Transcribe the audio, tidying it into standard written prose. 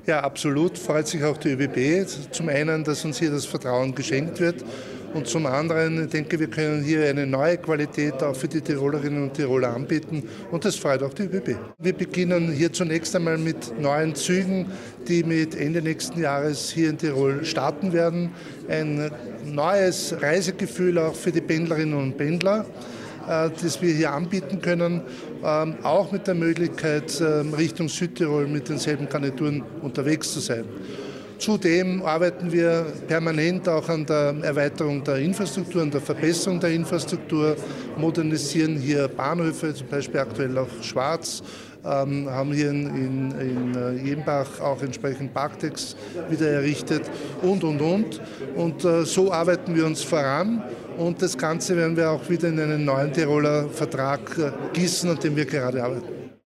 Ja, absolut freut sich auch die ÖBB. Zum einen, dass uns hier das Vertrauen geschenkt wird und zum anderen, ich denke, wir können hier eine neue Qualität auch für die Tirolerinnen und Tiroler anbieten und das freut auch die ÖBB. Wir beginnen hier zunächst einmal mit neuen Zügen, die mit Ende nächsten Jahres hier in Tirol starten werden. Ein neues Reisegefühl auch für die Pendlerinnen und Pendler, das wir hier anbieten können, auch mit der Möglichkeit, Richtung Südtirol mit denselben Garnituren unterwegs zu sein. Zudem arbeiten wir permanent auch an der Erweiterung der Infrastruktur, an der Verbesserung der Infrastruktur, modernisieren hier Bahnhöfe, zum Beispiel aktuell auch Schwarz, haben hier in Jenbach auch entsprechend Parkdecks wieder errichtet und. Und so arbeiten wir uns voran und das Ganze werden wir auch wieder in einen neuen Tiroler Vertrag gießen, an dem wir gerade arbeiten.